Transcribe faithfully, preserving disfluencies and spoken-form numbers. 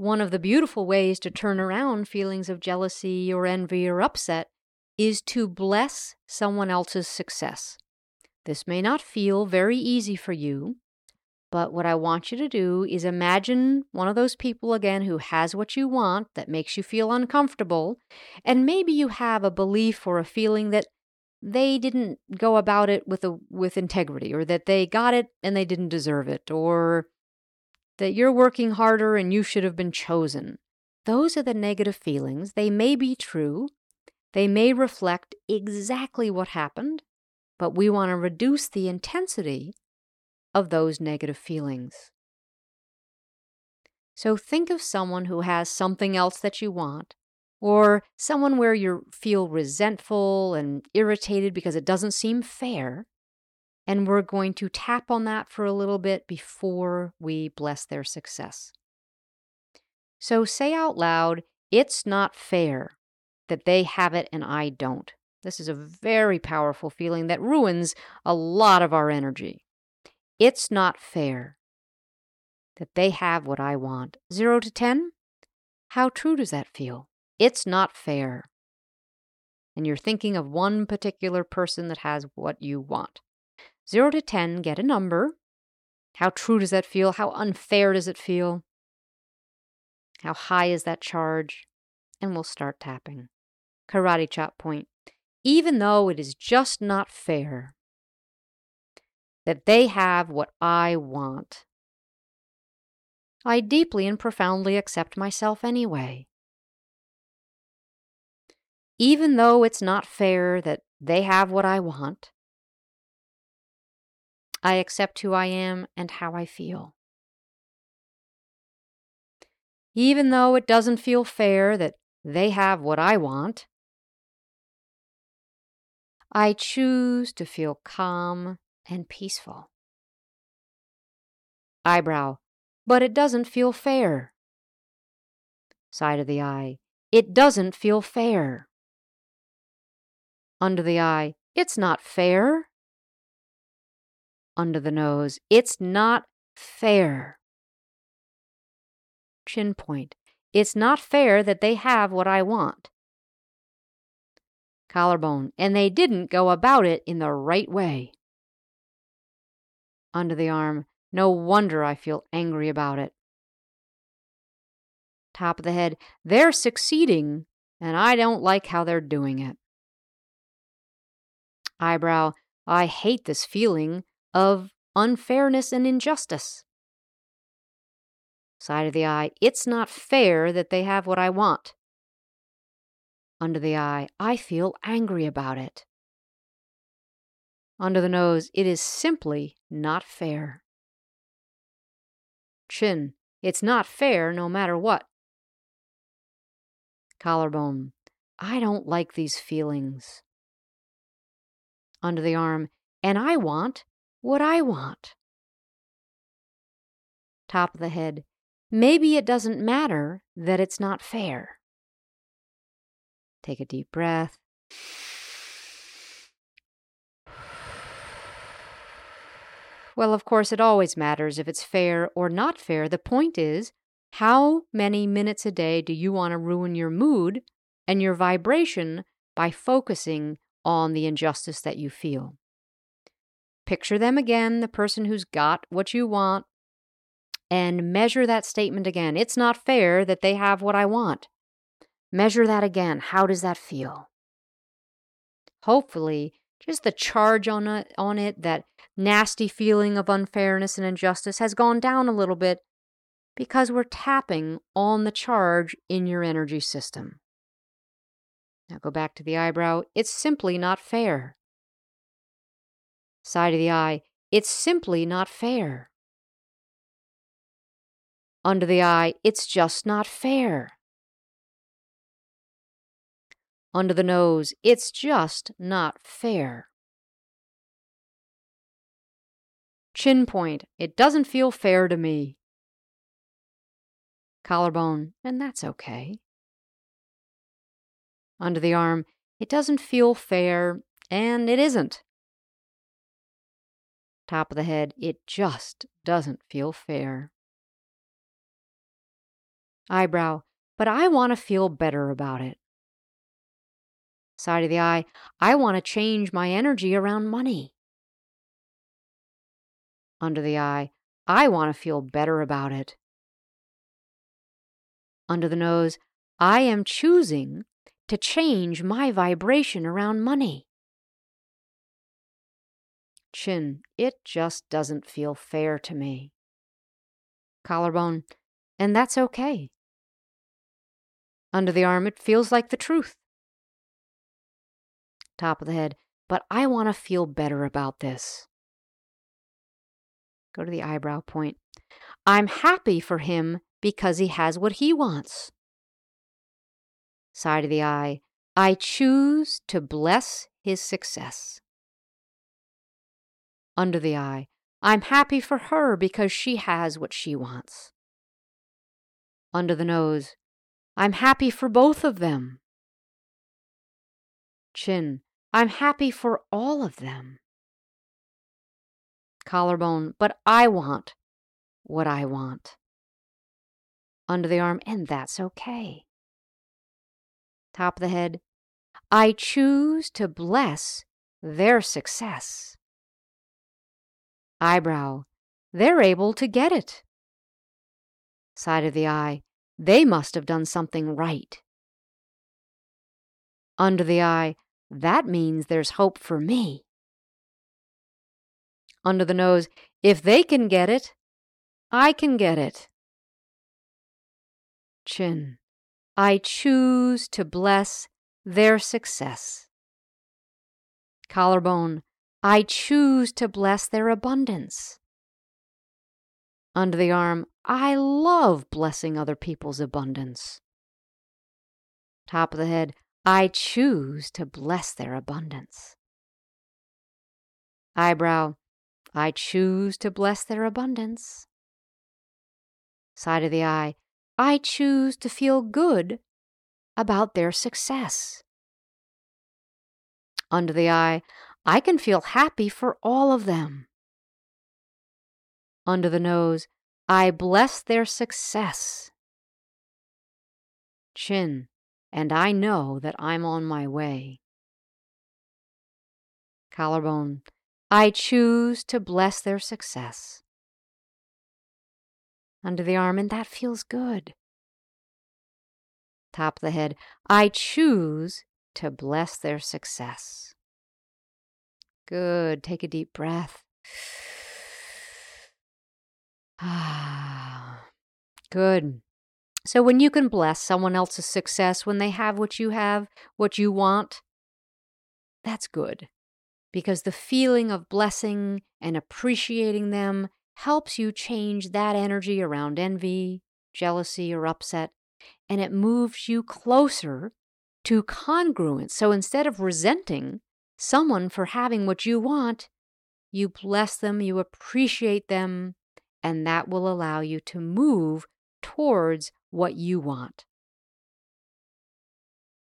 One of the beautiful ways to turn around feelings of jealousy or envy or upset is to bless someone else's success. This may not feel very easy for you, but what I want you to do is imagine one of those people again who has what you want that makes you feel uncomfortable, and maybe you have a belief or a feeling that they didn't go about it with a, with integrity, or that they got it and they didn't deserve it, or that you're working harder and you should have been chosen. Those are the negative feelings. They may be true. They may reflect exactly what happened, but we want to reduce the intensity of those negative feelings. So think of someone who has something else that you want, or someone where you feel resentful and irritated because it doesn't seem fair, and we're going to tap on that for a little bit before we bless their success. So say out loud, "It's not fair that they have it and I don't." This is a very powerful feeling that ruins a lot of our energy. It's not fair that they have what I want. Zero to ten, how true does that feel? It's not fair. And you're thinking of one particular person that has what you want. Zero to ten, get a number. How true does that feel? How unfair does it feel? How high is that charge? And we'll start tapping. Karate chop point. Even though it is just not fair that they have what I want, I deeply and profoundly accept myself anyway. Even though it's not fair that they have what I want, I accept who I am and how I feel. Even though it doesn't feel fair that they have what I want, I choose to feel calm and peaceful. Eyebrow, but it doesn't feel fair. Side of the eye, it doesn't feel fair. Under the eye, it's not fair. Under the nose, it's not fair. Chin point, it's not fair that they have what I want. Collarbone, and they didn't go about it in the right way. Under the arm, no wonder I feel angry about it. Top of the head, they're succeeding, and I don't like how they're doing it. Eyebrow, I hate this feeling of unfairness and injustice. Side of the eye, it's not fair that they have what I want. Under the eye, I feel angry about it. Under the nose, it is simply not fair. Chin, it's not fair no matter what. Collarbone, I don't like these feelings. Under the arm, and I want what I want. Top of the head, maybe it doesn't matter that it's not fair. Take a deep breath. Well, of course, it always matters if it's fair or not fair. The point is, how many minutes a day do you want to ruin your mood and your vibration by focusing on the injustice that you feel? Picture them again, the person who's got what you want, and measure that statement again. It's not fair that they have what I want. Measure that again. How does that feel? Hopefully, just the charge on it, on it, that nasty feeling of unfairness and injustice has gone down a little bit because we're tapping on the charge in your energy system. Now go back to the eyebrow. It's simply not fair. Side of the eye. It's simply not fair. Under the eye. It's just not fair. Under the nose, it's just not fair. Chin point, it doesn't feel fair to me. Collarbone, and that's okay. Under the arm, it doesn't feel fair, and it isn't. Top of the head, it just doesn't feel fair. Eyebrow, but I want to feel better about it. Side of the eye, I want to change my energy around money. Under the eye, I want to feel better about it. Under the nose, I am choosing to change my vibration around money. Chin, it just doesn't feel fair to me. Collarbone, and that's okay. Under the arm, it feels like the truth. Top of the head, but I want to feel better about this. Go to the eyebrow point. I'm happy for him because he has what he wants. Side of the eye, I choose to bless his success. Under the eye, I'm happy for her because she has what she wants. Under the nose, I'm happy for both of them. Chin, I'm happy for all of them. Collarbone, but I want what I want. Under the arm, and that's okay. Top of the head, I choose to bless their success. Eyebrow, they're able to get it. Side of the eye, they must have done something right. Under the eye, that means there's hope for me. Under the nose, if they can get it, I can get it. Chin, I choose to bless their success. Collarbone, I choose to bless their abundance. Under the arm, I love blessing other people's abundance. Top of the head, I choose to bless their abundance. Eyebrow, I choose to bless their abundance. Side of the eye, I choose to feel good about their success. Under the eye, I can feel happy for all of them. Under the nose, I bless their success. Chin, and I know that I'm on my way. Collarbone, I choose to bless their success. Under the arm, and that feels good. Top of the head, I choose to bless their success. Good. Take a deep breath. Ah, good. So when you can bless someone else's success, when they have what you have, what you want, that's good. Because the feeling of blessing and appreciating them helps you change that energy around envy, jealousy, or upset, and it moves you closer to congruence. So instead of resenting someone for having what you want, you bless them, you appreciate them, and that will allow you to move towards what you want.